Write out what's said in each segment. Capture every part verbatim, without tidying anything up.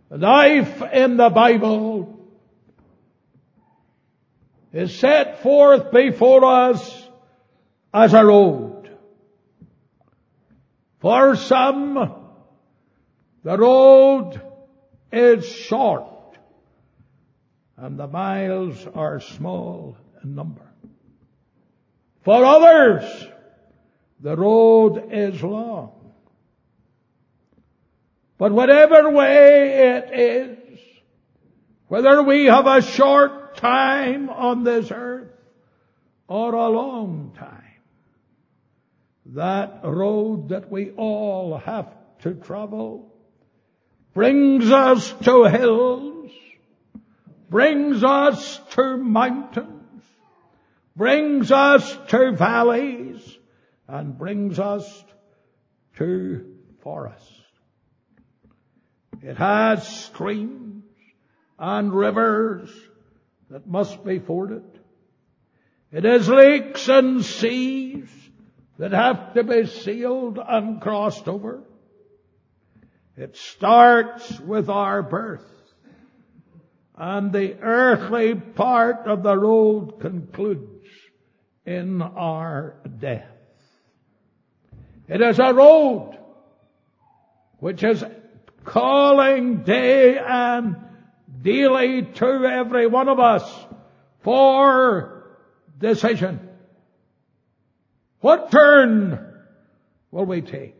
Life in the Bible is set forth before us as a road. For some, the road is short and the miles are small in number. For others, the road is long. But whatever way it is, whether we have a short time on this earth or a long time, that road that we all have to travel brings us to hills, brings us to mountains, brings us to valleys, and brings us to forests. It has streams and rivers that must be forded. It has lakes and seas that have to be sailed and crossed over. It starts with our birth, and the earthly part of the road concludes in our death. It is a road which is calling day and daily to every one of us for decision. What turn will we take?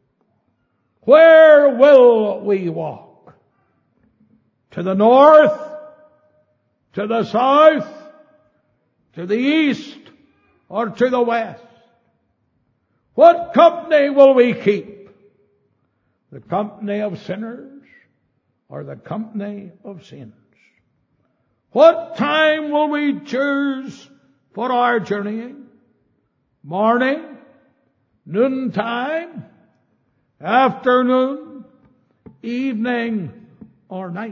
Where will we walk? To the north? To the south? To the east? Or to the west? What company will we keep? The company of sinners or the company of saints? What time will we choose for our journeying? Morning, noontime, afternoon, evening, or night?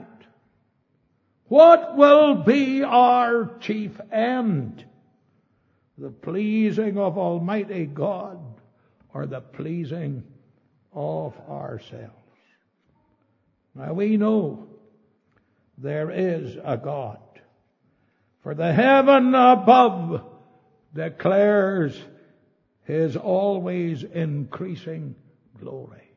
What will be our chief end? The pleasing of Almighty God or the pleasing of ourselves? Now we know there is a God, for the heaven above declares His always increasing glory.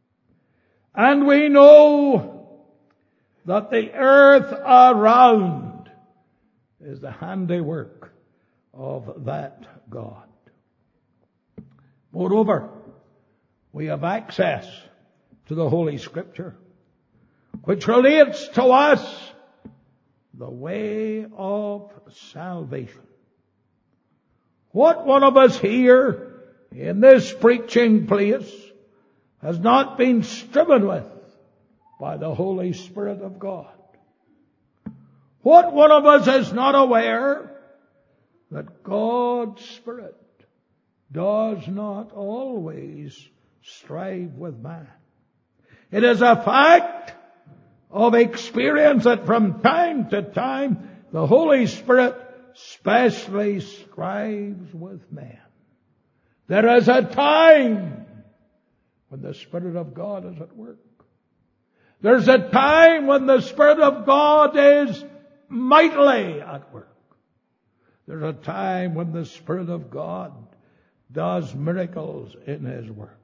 And we know that the earth around is the handiwork of that God. Moreover, we have access to the Holy Scripture, which relates to us the way of salvation. What one of us here in this preaching place has not been striven with by the Holy Spirit of God? What one of us is not aware that God's Spirit does not always strive with man? It is a fact of experience that from time to time the Holy Spirit specially strives with man. There is a time when the Spirit of God is at work. There's a time when the Spirit of God is mightily at work. There's a time when the Spirit of God does miracles in His work.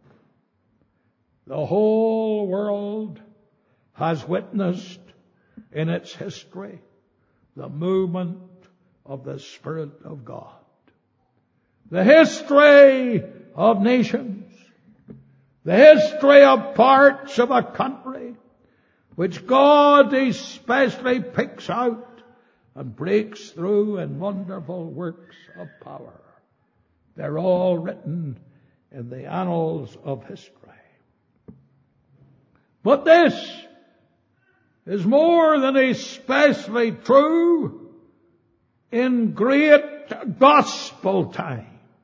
The whole world has witnessed in its history the movement of the Spirit of God. The history of nations, the history of parts of a country, which God especially picks out and breaks through in wonderful works of power. They're all written in the annals of history. But this is more than especially true in great gospel times.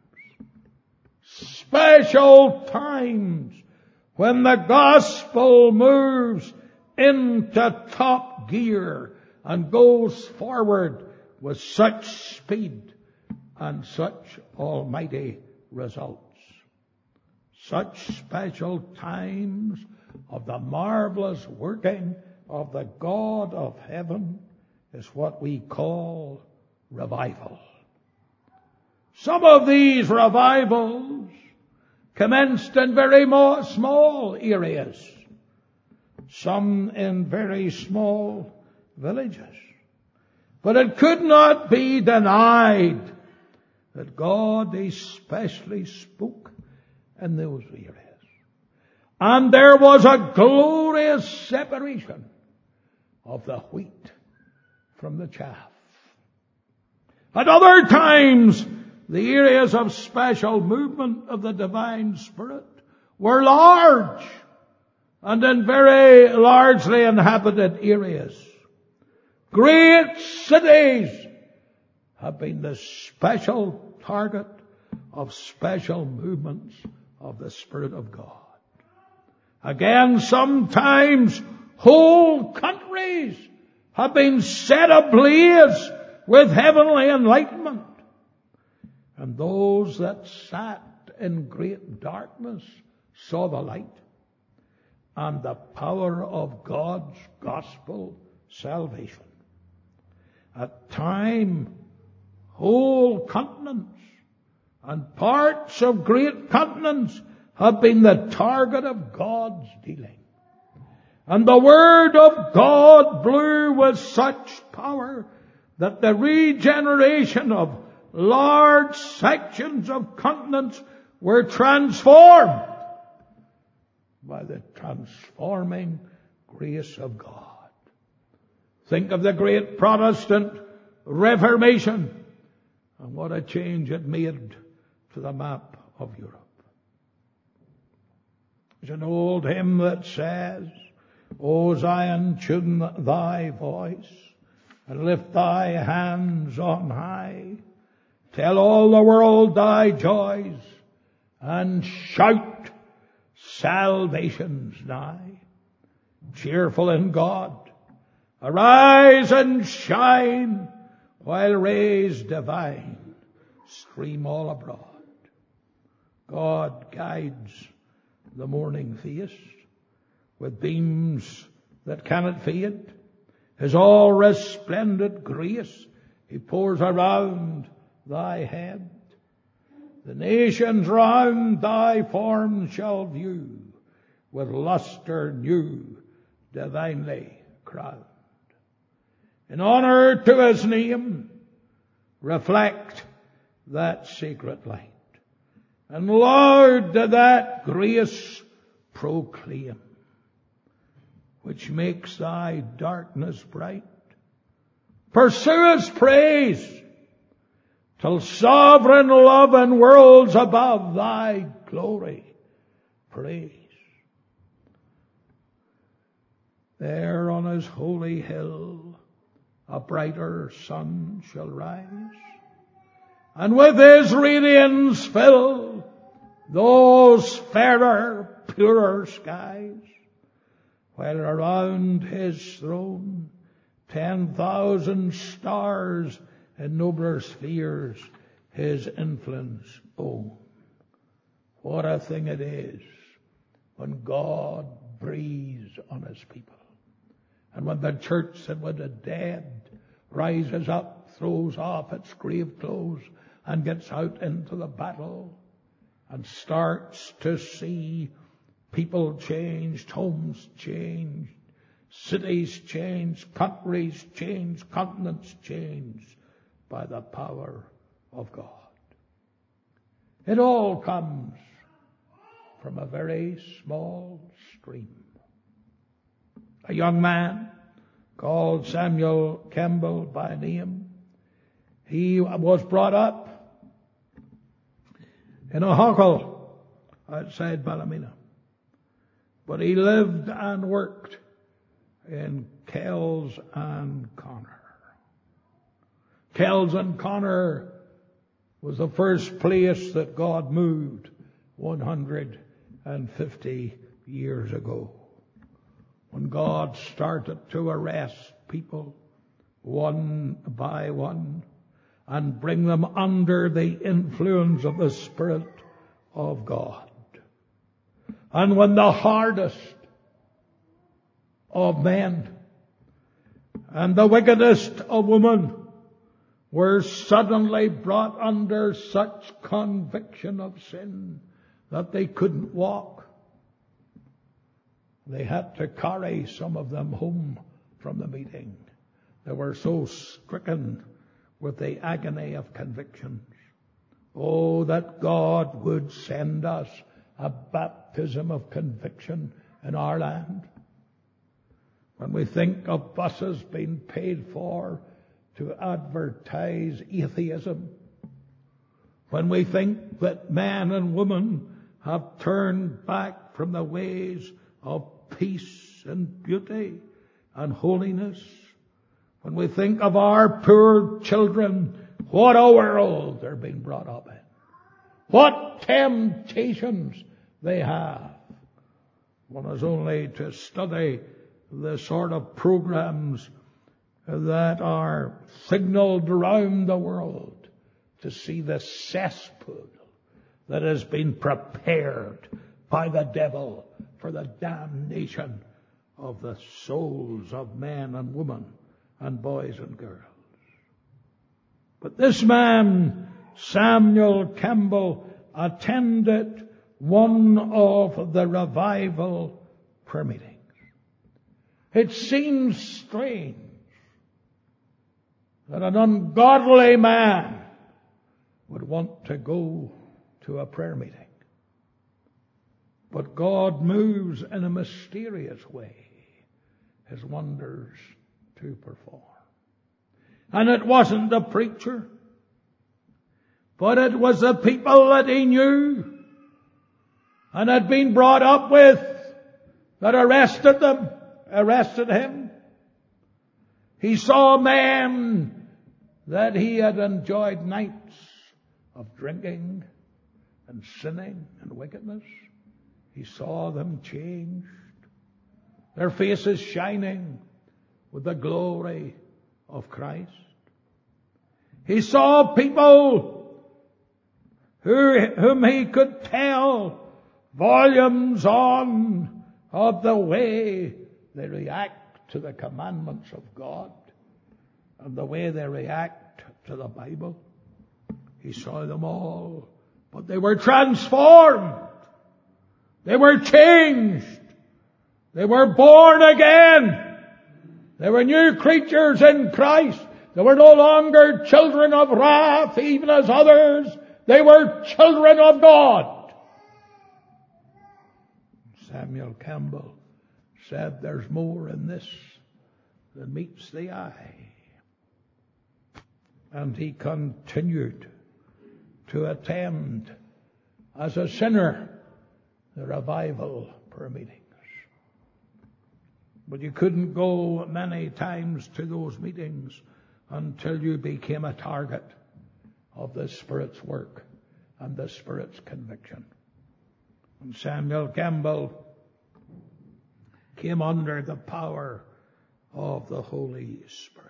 Special times when the gospel moves into top gear and goes forward with such speed and such almighty results. Such special times of the marvelous working of the God of heaven is what we call revival. Some of these revivals commenced in very small areas, some in very small villages. But it could not be denied that God especially spoke in those areas. And there was a glorious separation of the wheat from the chaff. At other times, the areas of special movement of the divine Spirit were large and in very largely inhabited areas. Great cities have been the special target of special movements of the Spirit of God. Again, sometimes whole countries have been set ablaze with heavenly enlightenment. And those that sat in great darkness saw the light and the power of God's gospel salvation. At time, whole continents and parts of great continents have been the target of God's dealing. And the Word of God blew with such power that the regeneration of large sections of continents were transformed by the transforming grace of God. Think of the great Protestant Reformation and what a change it made to the map of Europe. There's an old hymn that says, O Zion, tune thy voice and lift thy hands on high. Tell all the world thy joys and shout, salvation's nigh. Cheerful in God, arise and shine, while rays divine stream all abroad. God guides the morning face with beams that cannot fade. His all resplendent grace He pours around thy head. The nations round thy form shall view, with lustre new, divinely crowned. In honor to His name, reflect that sacred light, and loud to that grace proclaim, which makes thy darkness bright. Pursue His praise, till sovereign love and worlds above thy glory praise. There on His holy hill a brighter sun shall rise, and with His radiance fill those fairer, purer skies, while around His throne ten thousand stars in nobler spheres His influence own. What a thing it is when God breathes on His people. And when the church said when the dead rises up, throws off its grave clothes and gets out into the battle and starts to see people changed, homes changed, cities changed, countries changed, continents changed by the power of God. It all comes from a very small stream. A young man called Samuel Campbell by name, he was brought up in a hovel outside Ballymena. But he lived and worked in Kells and Connor. Kells and Connor was the first place that God moved one hundred fifty years ago, when God started to arrest people one by one and bring them under the influence of the Spirit of God. And when the hardest of men and the wickedest of women were suddenly brought under such conviction of sin that they couldn't walk. They had to carry some of them home from the meeting. They were so stricken with the agony of convictions. Oh, that God would send us a baptism of conviction in our land. When we think of buses being paid for to advertise atheism, when we think that men and women have turned back from the ways of peace and beauty and holiness, when we think of our poor children, what a world they're being brought up in, what temptations they have. One is only to study the sort of programs that are signaled around the world to see the cesspool that has been prepared by the devil for the damnation of the souls of men and women and boys and girls. But this man, Samuel Campbell, attended one of the revival prayer meetings. It seems strange that an ungodly man would want to go to a prayer meeting. But God moves in a mysterious way His wonders to perform. And it wasn't the preacher, but it was the people that he knew and had been brought up with that arrested them, arrested him. He saw men that he had enjoyed nights of drinking and sinning and wickedness. He saw them changed, their faces shining with the glory of Christ. He saw people who, whom he could tell volumes on of the way they react to the commandments of God and the way they react to the Bible. He saw them all, but they were transformed. They were changed. They were born again. They were new creatures in Christ. They were no longer children of wrath, even as others. They were children of God. Samuel Campbell said there's more in this than meets the eye. And he continued to attend as a sinner the revival prayer meetings. But you couldn't go many times to those meetings until you became a target of the Spirit's work and the Spirit's conviction. And Samuel Campbell came under the power of the Holy Spirit.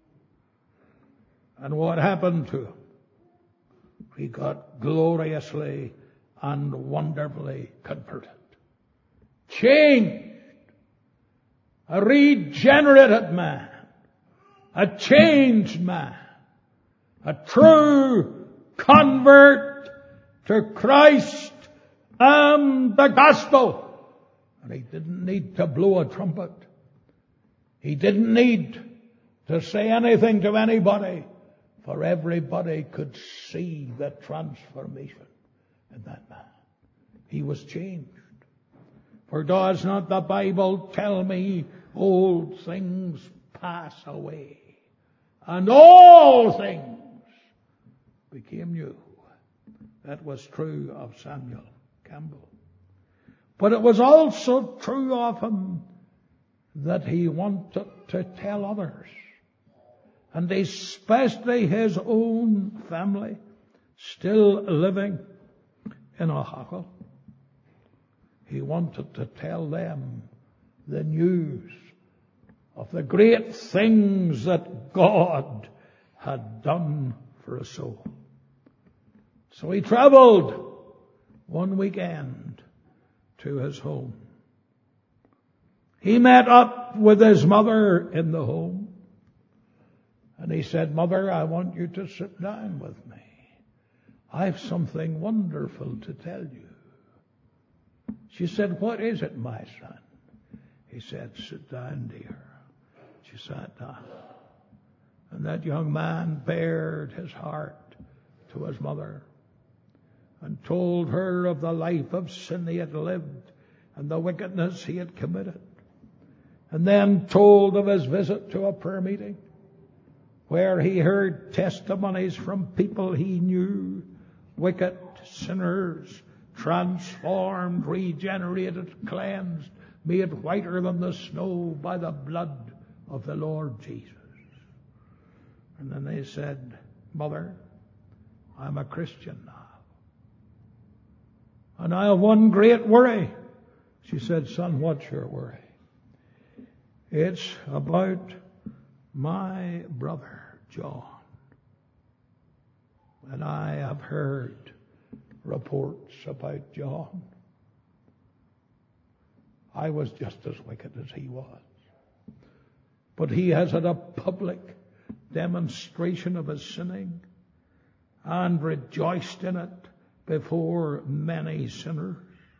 And what happened to him? He got gloriously and wonderfully converted. Changed. A regenerated man. A changed man. A true convert to Christ and the gospel. And he didn't need to blow a trumpet. He didn't need to say anything to anybody, for everybody could see the transformation in that man. He was changed. For does not the Bible tell me old things pass away, and all things became new? That was true of Samuel Campbell. But it was also true of him that he wanted to tell others, and especially his own family, still living in Oaxaca. He wanted to tell them the news of the great things that God had done for a soul. So he traveled one weekend to his home. He met up with his mother in the home. And he said, Mother, I want you to sit down with me. I've something wonderful to tell you. She said, what is it, my son? He said, sit down, dear. She sat down. And that young man bared his heart to his mother and told her of the life of sin he had lived and the wickedness he had committed. And then told of his visit to a prayer meeting where he heard testimonies from people he knew, wicked sinners, transformed, regenerated, cleansed, made whiter than the snow by the blood of the Lord Jesus. And then they said, Mother, I'm a Christian now. And I have one great worry. She said, son, what's your worry? It's about my brother, John. And I have heard reports about John. I was just as wicked as he was. But he has had a public demonstration of his sinning and rejoiced in it before many sinners.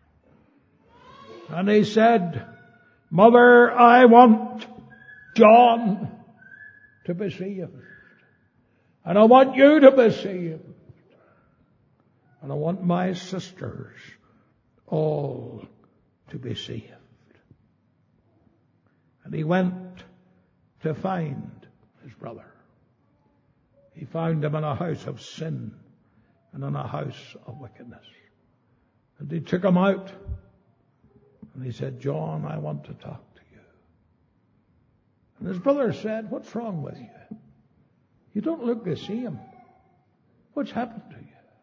And he said, Mother, I want John to be saved. And I want you to be saved. And I want my sisters all to be saved. And he went to find his brother. He found him in a house of sin and in a house of wickedness. And he took him out and he said, John, I want to talk to you. And his brother said, what's wrong with you? You don't look the same. What's happened to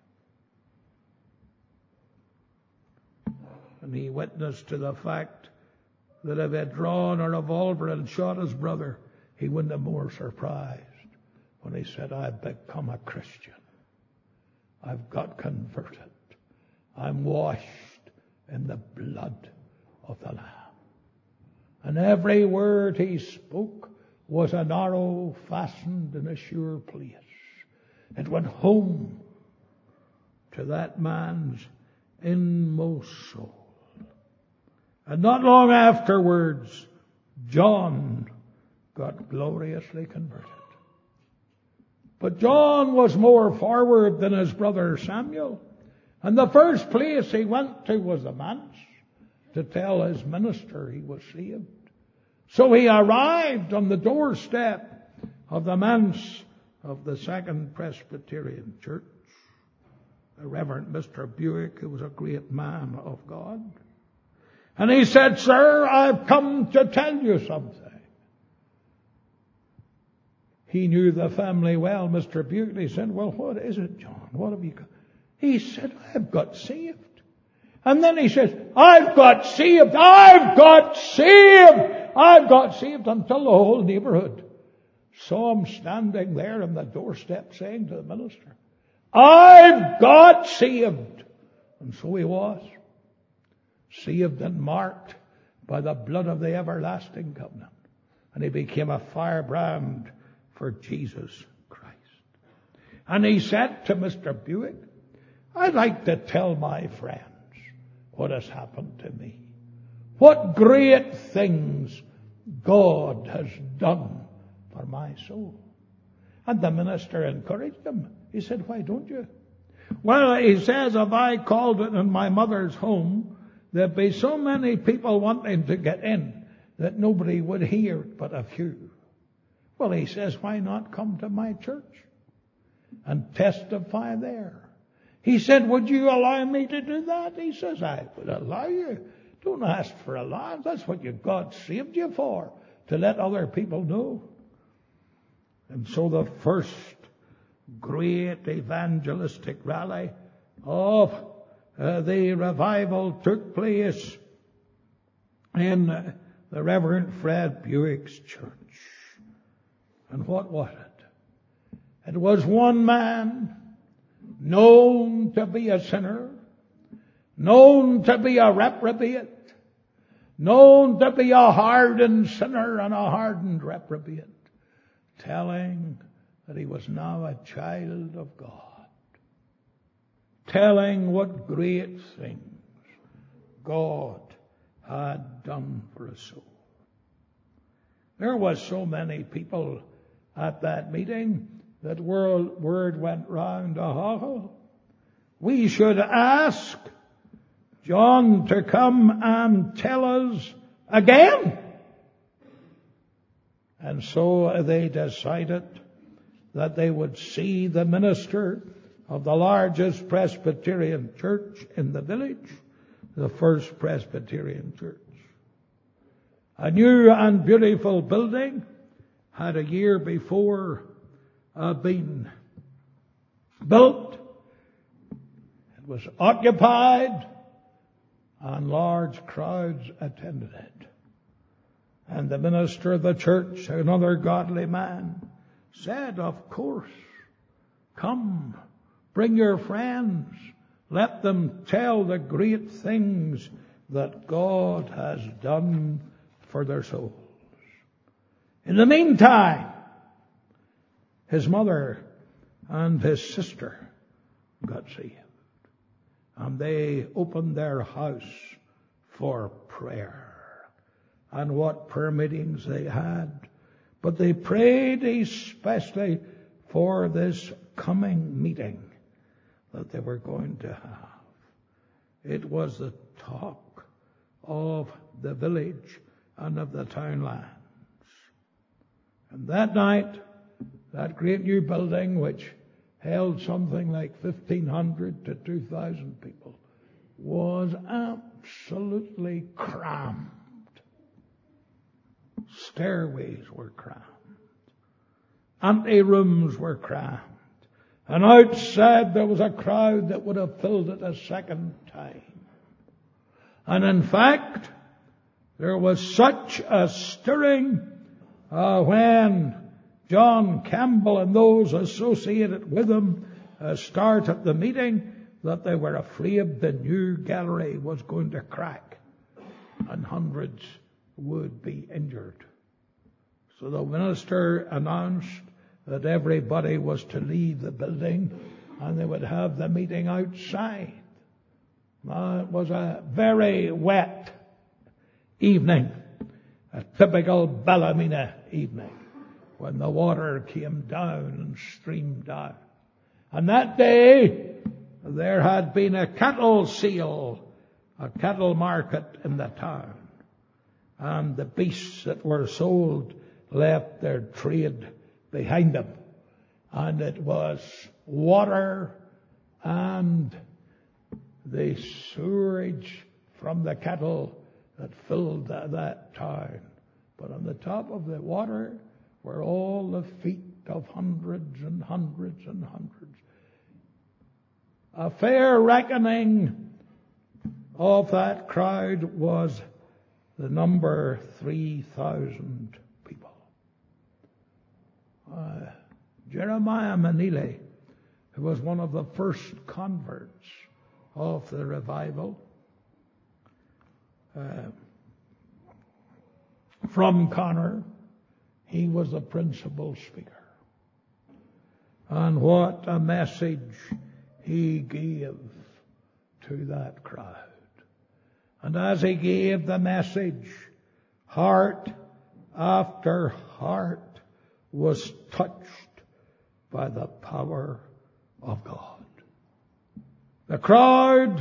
you? And he witnessed to the fact that if he had drawn a revolver and shot his brother, he wouldn't have been more surprised when he said, I've become a Christian. I've got converted. I'm washed in the blood of the Lamb. And every word he spoke was an arrow fastened in a sure place. It went home to that man's inmost soul. And not long afterwards, John got gloriously converted. But John was more forward than his brother Samuel. And the first place he went to was the manse to tell his minister he was saved. So he arrived on the doorstep of the manse of the Second Presbyterian Church. The Reverend Mister Buick, who was a great man of God. And he said, Sir, I've come to tell you something. He knew the family well, Mister Buick. He said, well, what is it, John? What have you got? He said, I've got saved. And then he says, I've got saved. I've got saved. I've got saved until the whole neighborhood saw him standing there on the doorstep saying to the minister, I've got saved. And so he was. Saved and marked by the blood of the everlasting covenant. And he became a firebrand for Jesus Christ. And he said to Mister Buick, I'd like to tell my friends what has happened to me. What great things God has done for my soul. And the minister encouraged him. He said, why don't you? Well, he says, if I called it in my mother's home, there'd be so many people wanting to get in that nobody would hear but a few. Well, he says, why not come to my church and testify there? He said, would you allow me to do that? He says, I would allow you. Don't ask for allowance. That's what you God saved you for, to let other people know. And so the first great evangelistic rally of uh, the revival took place in uh, the Reverend Fred Buick's church. And what was it? It was one man known to be a sinner, known to be a reprobate, known to be a hardened sinner and a hardened reprobate, telling that he was now a child of God, telling what great things God had done for his soul. There was so many people at that meeting that word, word went round, oh, we should ask John to come and tell us again. And so they decided that they would see the minister of the largest Presbyterian church in the village, the First Presbyterian Church. A new and beautiful building had a year before uh, been built. It was occupied and large crowds attended it. And the minister of the church, another godly man, said, of course, come, bring your friends, let them tell the great things that God has done for their souls. In the meantime, his mother and his sister got saved. And they opened their house for prayer. And what prayer meetings they had. But they prayed especially for this coming meeting that they were going to have. It was the talk of the village and of the townlands. And that night, that great new building, which held something like fifteen hundred to two thousand people, was absolutely crammed. Stairways were crammed. Ante rooms were crammed. And outside there was a crowd that would have filled it a second time. And in fact, there was such a stirring uh, when John Campbell and those associated with him uh, started the meeting that they were afraid the new gallery was going to crack and hundreds would be injured. So the minister announced that everybody was to leave the building and they would have the meeting outside. Now, it was a very wet evening, a typical Ballymena evening, when the water came down and streamed down. And that day, there had been a cattle sale, a cattle market in the town. And the beasts that were sold left their trade behind them. And it was water and the sewerage from the cattle that filled that, that town. But on the top of the water were all the feet of hundreds and hundreds and hundreds. A fair reckoning of that crowd was the number three thousand people. Uh, Jeremiah Manile, who was one of the first converts of the revival, uh, from Connor, he was the principal speaker. And what a message he gave to that crowd. And as he gave the message, heart after heart was touched by the power of God. The crowd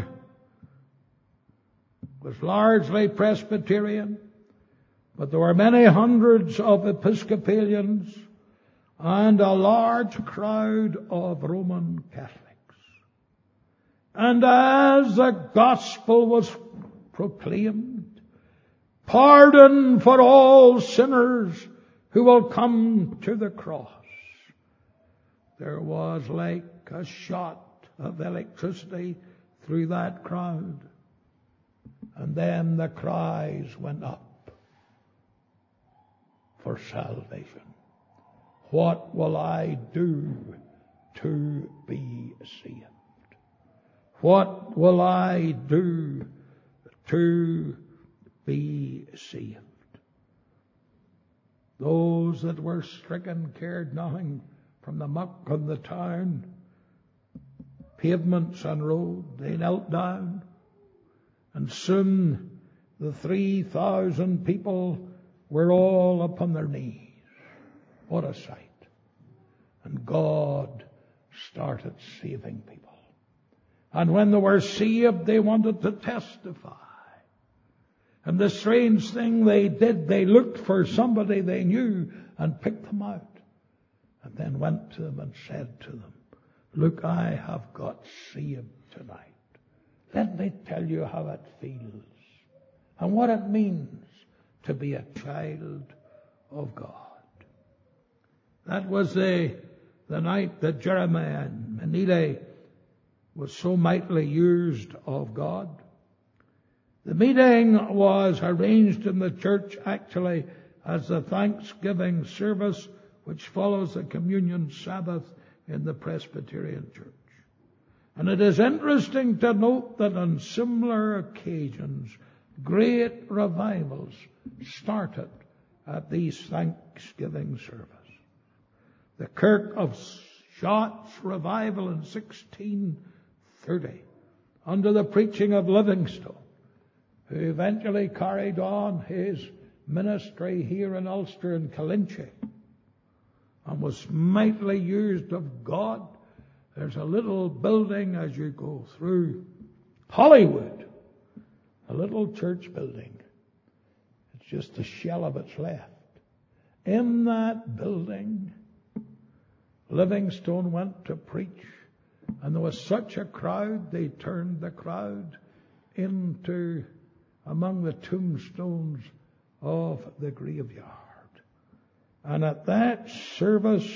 was largely Presbyterian, but there were many hundreds of Episcopalians and a large crowd of Roman Catholics. And as the gospel was proclaimed, pardon for all sinners who will come to the cross, there was like a shot of electricity through that crowd. And then the cries went up for salvation. What will I do to be saved? What will I do to be saved? Those that were stricken cared nothing from the muck of the town, pavements and road. They knelt down, and soon the three thousand people were all upon their knees. What a sight. And God started saving people. And when they were saved, they wanted to testify. And the strange thing they did, they looked for somebody they knew and picked them out. And then went to them and said to them, look, I have got saved tonight. Let me tell you how it feels and what it means to be a child of God. That was the, the night that Jeremiah and Menele was so mightily used of God. The meeting was arranged in the church actually as the Thanksgiving service which follows the communion Sabbath in the Presbyterian Church. And it is interesting to note that on similar occasions, great revivals started at these Thanksgiving services. The Kirk of Shotts revival in sixteen thirty, under the preaching of Livingstone, who eventually carried on his ministry here in Ulster and Killinchy, and was mightily used of God. There's a little building as you go through Hollywood, a little church building. It's just a shell of it's left. In that building, Livingstone went to preach, and there was such a crowd, they turned the crowd into among the tombstones of the graveyard. And at that service,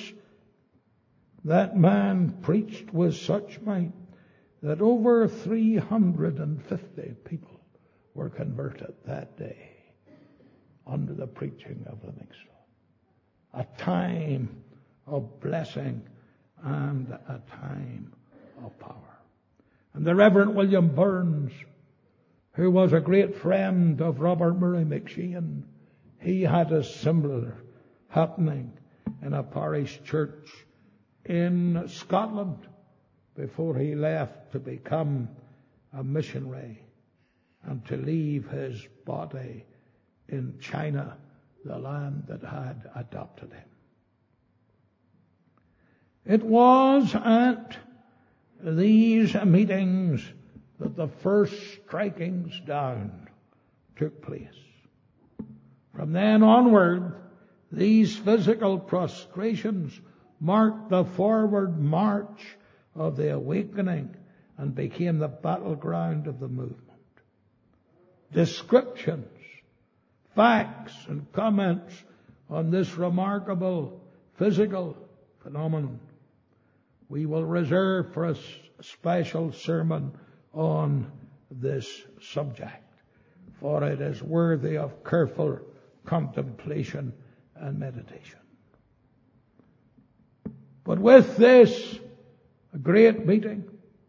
that man preached with such might that over three hundred fifty people were converted that day under the preaching of Livingstone. A time of blessing and a time of power. And the Reverend William Burns, who was a great friend of Robert Murray McShane, he had a similar happening in a parish church in Scotland before he left to become a missionary and to leave his body in China, the land that had adopted him. It was at these meetings that the first strikings down took place. From then onward, these physical prostrations marked the forward march of the awakening and became the battleground of the movement. Descriptions, facts, and comments on this remarkable physical phenomenon we will reserve for a special sermon on this subject, for it is worthy of careful contemplation and meditation. But with this great meeting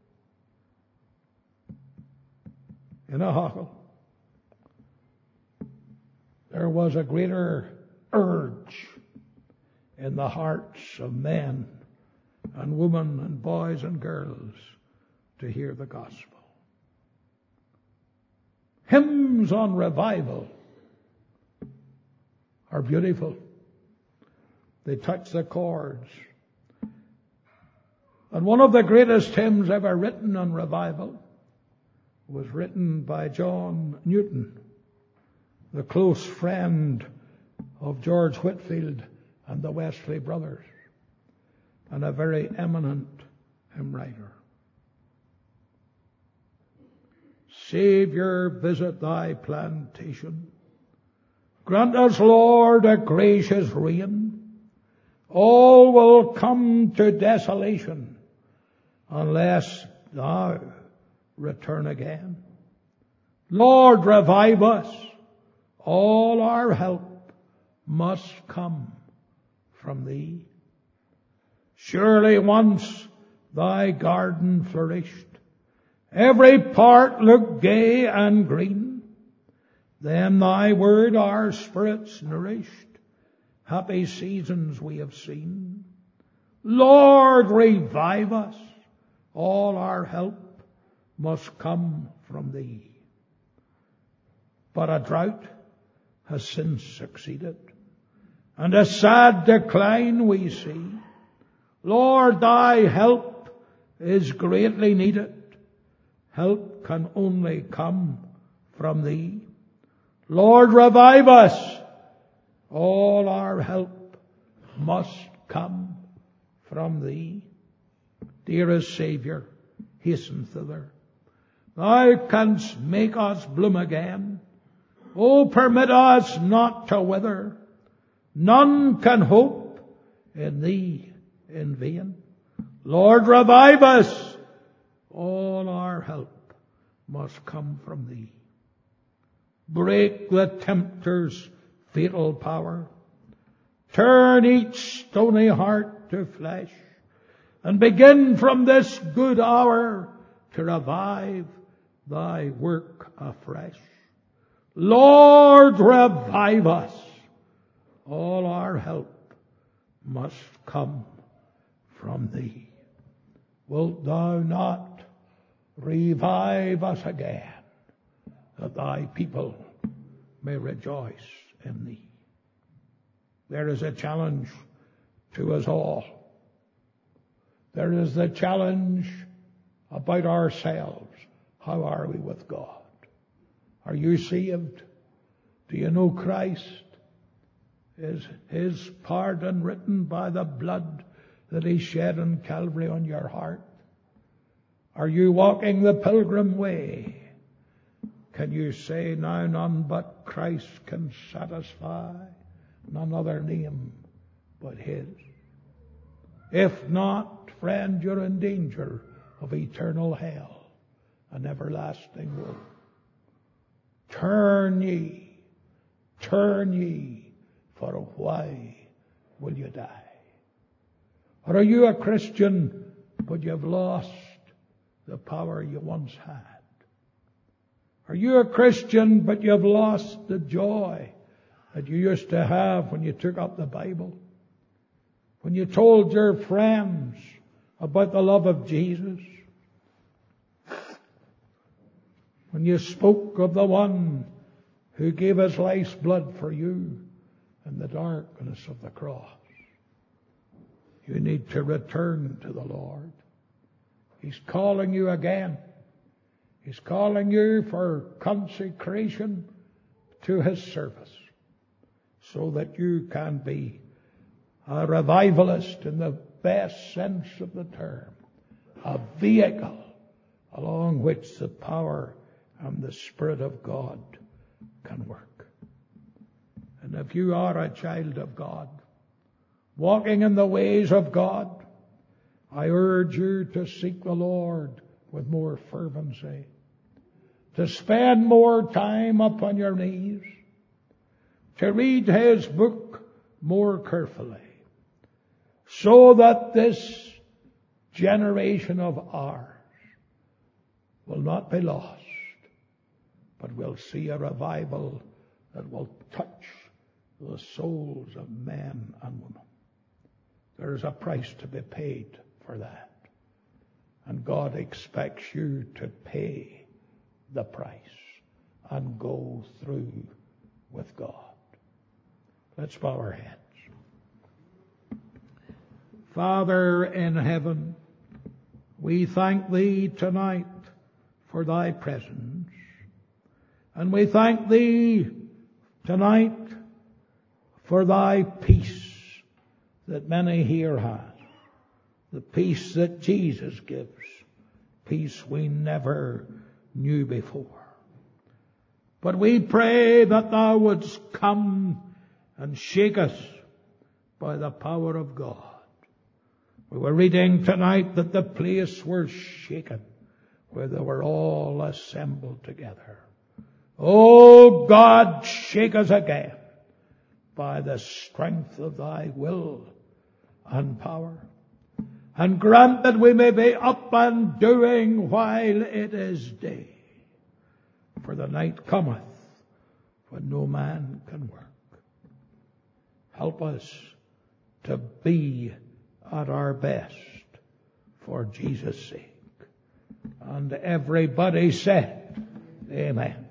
in Achill, there was a greater urge in the hearts of men and women and boys and girls to hear the gospel. Hymns on revival are beautiful. They touch the chords. And one of the greatest hymns ever written on revival was written by John Newton, the close friend of George Whitefield and the Wesley brothers, and a very eminent hymn writer. Savior, visit thy plantation. Grant us, Lord, a gracious reign. All will come to desolation unless thou return again. Lord, revive us. All our help must come from thee. Surely once thy garden flourished, every part looked gay and green. Then thy word our spirits nourished, happy seasons we have seen. Lord, revive us. All our help must come from Thee. But a drought has since succeeded, and a sad decline we see. Lord, Thy help is greatly needed. Help can only come from Thee. Lord, revive us. All our help must come from Thee. Dearest Saviour, hasten thither. Thou canst make us bloom again. Oh, permit us not to wither. None can hope in Thee in vain. Lord, revive us. All our help must come from Thee. Break the tempter's fatal power. Turn each stony heart to flesh, and begin from this good hour to revive Thy work afresh. Lord, revive us. All our help must come from Thee. Wilt Thou not revive us again, that Thy people may rejoice in Thee? There is a challenge to us all. There is the challenge about ourselves. How are we with God? Are you saved? Do you know Christ? Is His pardon written by the blood that He shed on Calvary on your heart? Are you walking the pilgrim way? Can you say, now none but Christ can satisfy, none other name but His? If not, friend, you're in danger of eternal hell and everlasting woe. Turn ye, turn ye, for why will you die? Or are you a Christian, but you've lost the power you once had? Are you a Christian, but you've lost the joy that you used to have when you took up the Bible? When you told your friends about the love of Jesus? When you spoke of the one who gave His life's blood for you in the darkness of the cross? You need to return to the Lord. He's calling you again. He's calling you for consecration to His service, so that you can be a revivalist in the best sense of the term, a vehicle along which the power and the Spirit of God can work. And if you are a child of God, walking in the ways of God, I urge you to seek the Lord with more fervency, to spend more time upon your knees, to read His book more carefully, so that this generation of ours will not be lost, but will see a revival that will touch the souls of men and women. There is a price to be paid for that. And God expects you to pay the price and go through with God. Let's bow our heads. Father in heaven, we thank Thee tonight for Thy presence. And we thank Thee tonight for Thy peace that many here have. The peace that Jesus gives. Peace we never knew before. But we pray that Thou wouldst come and shake us by the power of God. We were reading tonight that the place was shaken where they were all assembled together. Oh God, shake us again by the strength of Thy will and power. And grant that we may be up and doing while it is day. For the night cometh when no man can work. help us to be at our best for Jesus' sake. And everybody said, Amen.